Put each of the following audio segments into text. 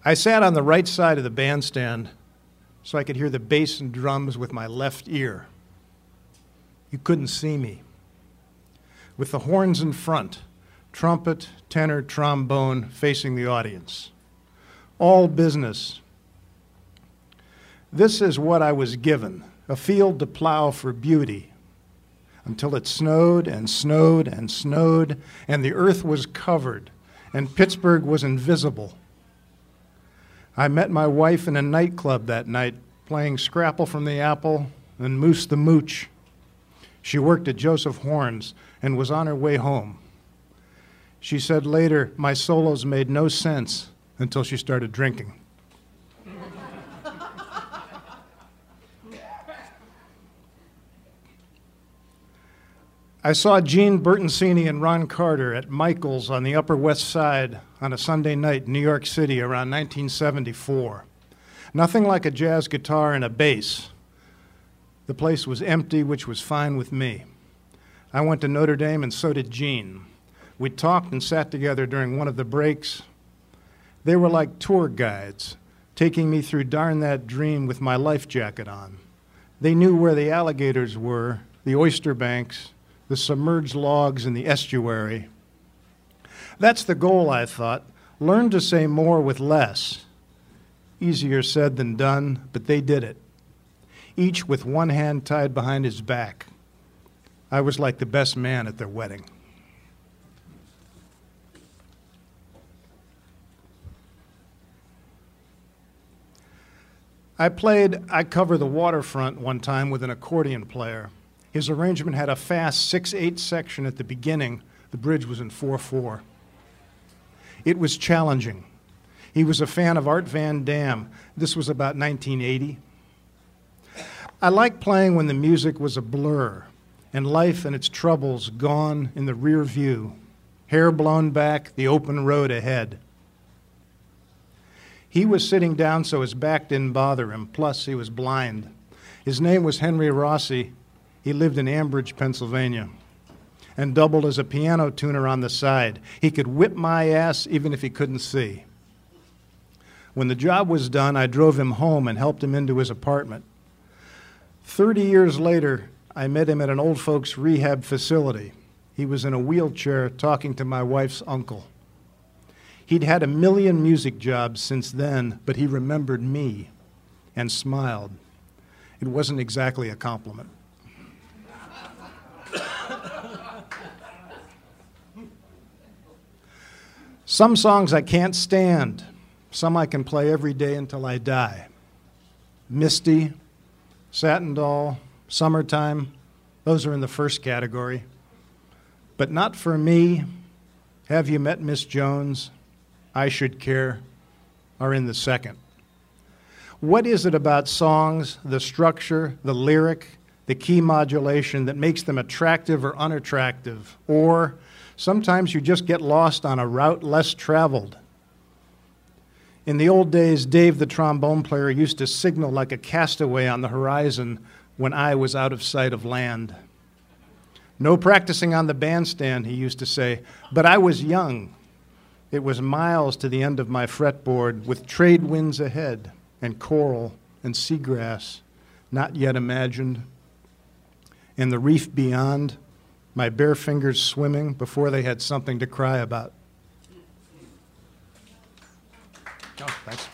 I sat on the right side of the bandstand so I could hear the bass and drums with my left ear. You couldn't see me. With the horns in front, trumpet, tenor, trombone facing the audience. All business. This is what I was given, a field to plow for beauty, until it snowed and snowed and snowed, and the earth was covered, and Pittsburgh was invisible. I met my wife in a nightclub that night, playing Scrapple from the Apple and Moose the Mooch. She worked at Joseph Horn's and was on her way home. She said later, my solos made no sense until she started drinking. I saw Gene Bertoncini and Ron Carter at Michael's on the Upper West Side on a Sunday night in New York City around 1974. Nothing like a jazz guitar and a bass. The place was empty, which was fine with me. I went to Notre Dame and so did Gene. We talked and sat together during one of the breaks. They were like tour guides, taking me through Darn That Dream with my life jacket on. They knew where the alligators were, the oyster banks, the submerged logs in the estuary. That's the goal, I thought. Learn to say more with less. Easier said than done, but they did it. Each with one hand tied behind his back. I was like the best man at their wedding. I Cover the Waterfront one time with an accordion player. His arrangement had a fast 6/8 section at the beginning. The bridge was in 4/4. It was challenging. He was a fan of Art Van Dam. This was about 1980. I liked playing when the music was a blur and life and its troubles gone in the rear view, hair blown back, the open road ahead. He was sitting down so his back didn't bother him, plus he was blind. His name was Henry Rossi. He lived in Ambridge, Pennsylvania, and doubled as a piano tuner on the side. He could whip my ass even if he couldn't see. When the job was done, I drove him home and helped him into his apartment. 30 years later, I met him at an old folks rehab facility. He was in a wheelchair talking to my wife's uncle. He'd had 1 million music jobs since then, but he remembered me and smiled. It wasn't exactly a compliment. Some songs I can't stand. Some I can play every day until I die. Misty, Satin Doll, Summertime, those are in the first category. But Not for Me, Have You Met Miss Jones, I Should Care, are in the second. What is it about songs, the structure, the lyric, the key modulation that makes them attractive or unattractive? Or sometimes you just get lost on a route less traveled. In the old days, Dave, the trombone player, used to signal like a castaway on the horizon when I was out of sight of land. No practicing on the bandstand, he used to say, but I was young. It was miles to the end of my fretboard with trade winds ahead and coral and seagrass not yet imagined. And the reef beyond, my bare fingers swimming before they had something to cry about. Oh, thanks.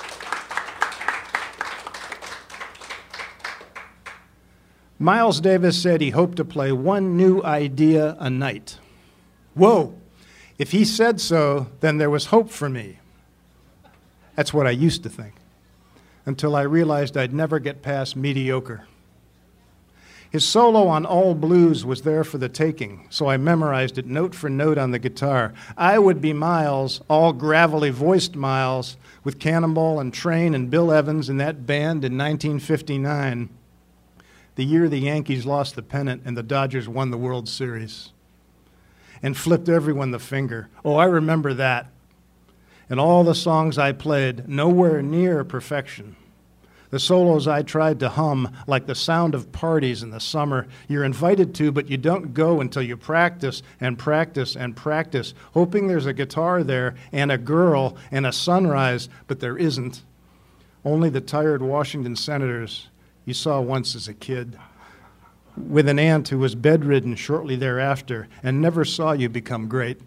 Miles Davis said he hoped to play one new idea a night. Whoa, if he said so, then there was hope for me. That's what I used to think, until I realized I'd never get past mediocre. His solo on All Blues was there for the taking, so I memorized it note for note on the guitar. I would be Miles, all gravelly voiced Miles, with Cannonball and Train and Bill Evans in that band in 1959, the year the Yankees lost the pennant and the Dodgers won the World Series, and flipped everyone the finger. Oh, I remember that. And all the songs I played, nowhere near perfection, The solos I tried to hum, like the sound of parties in the summer. You're invited to, but you don't go until you practice and practice and practice, hoping there's a guitar there and a girl and a sunrise, but there isn't. Only the tired Washington senators you saw once as a kid, with an aunt who was bedridden shortly thereafter and never saw you become great.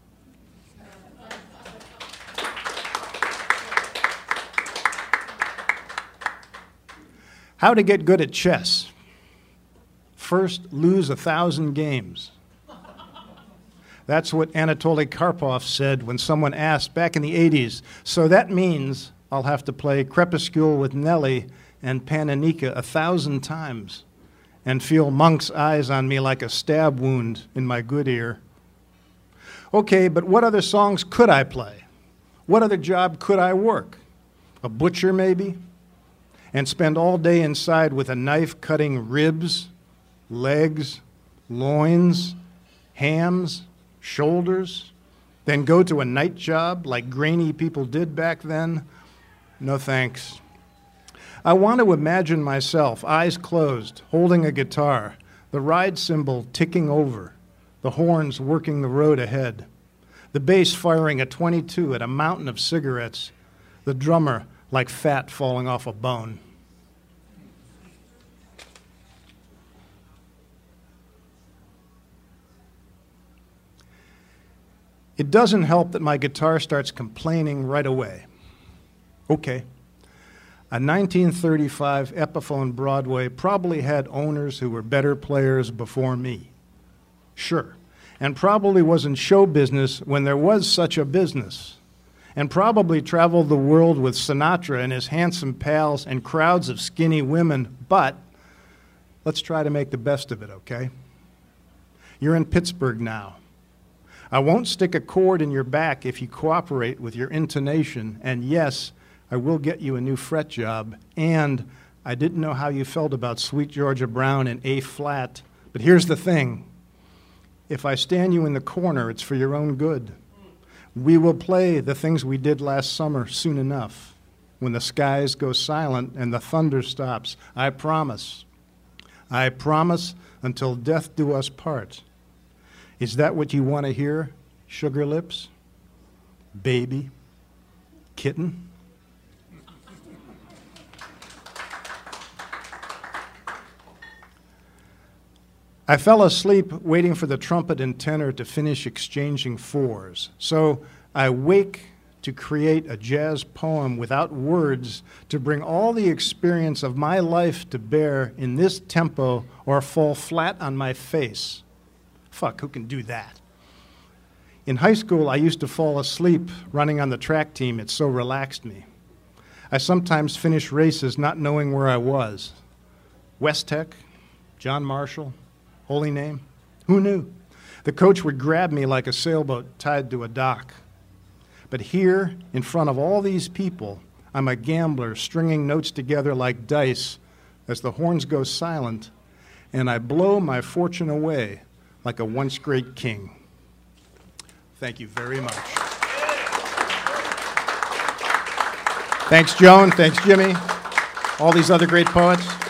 How to get good at chess. First, lose 1,000 games. That's what Anatoly Karpov said when someone asked back in the 80s. So that means I'll have to play Crepuscule with Nellie and Pananika 1,000 times and feel Monk's eyes on me like a stab wound in my good ear. Okay, but what other songs could I play? What other job could I work? A butcher, maybe? And spend all day inside with a knife cutting ribs, legs, loins, hams, shoulders, then go to a night job like grainy people did back then? No thanks. I want to imagine myself, eyes closed, holding a guitar, the ride cymbal ticking over, the horns working the road ahead, the bass firing a 22 at a mountain of cigarettes, the drummer like fat falling off a bone. It doesn't help that my guitar starts complaining right away. Okay. A 1935 Epiphone Broadway probably had owners who were better players before me. Sure. And probably was in show business when there was such a business. And probably traveled the world with Sinatra and his handsome pals and crowds of skinny women. But let's try to make the best of it, okay? You're in Pittsburgh now. I won't stick a cord in your back if you cooperate with your intonation, and yes, I will get you a new fret job, and I didn't know how you felt about Sweet Georgia Brown in A flat, but here's the thing. If I stand you in the corner, it's for your own good. We will play the things we did last summer soon enough, when the skies go silent and the thunder stops. I promise. I promise until death do us part. Is that what you want to hear, Sugar Lips? Baby? Kitten? I fell asleep waiting for the trumpet and tenor to finish exchanging fours. So I wake to create a jazz poem without words to bring all the experience of my life to bear in this tempo or fall flat on my face. Fuck, who can do that? In high school, I used to fall asleep running on the track team. It so relaxed me. I sometimes finished races not knowing where I was. West Tech, John Marshall, Holy Name, who knew? The coach would grab me like a sailboat tied to a dock. But here, in front of all these people, I'm a gambler stringing notes together like dice as the horns go silent, and I blow my fortune away like a once great king. Thank you very much. Thanks, Joan. Thanks, Jimmy. All these other great poets.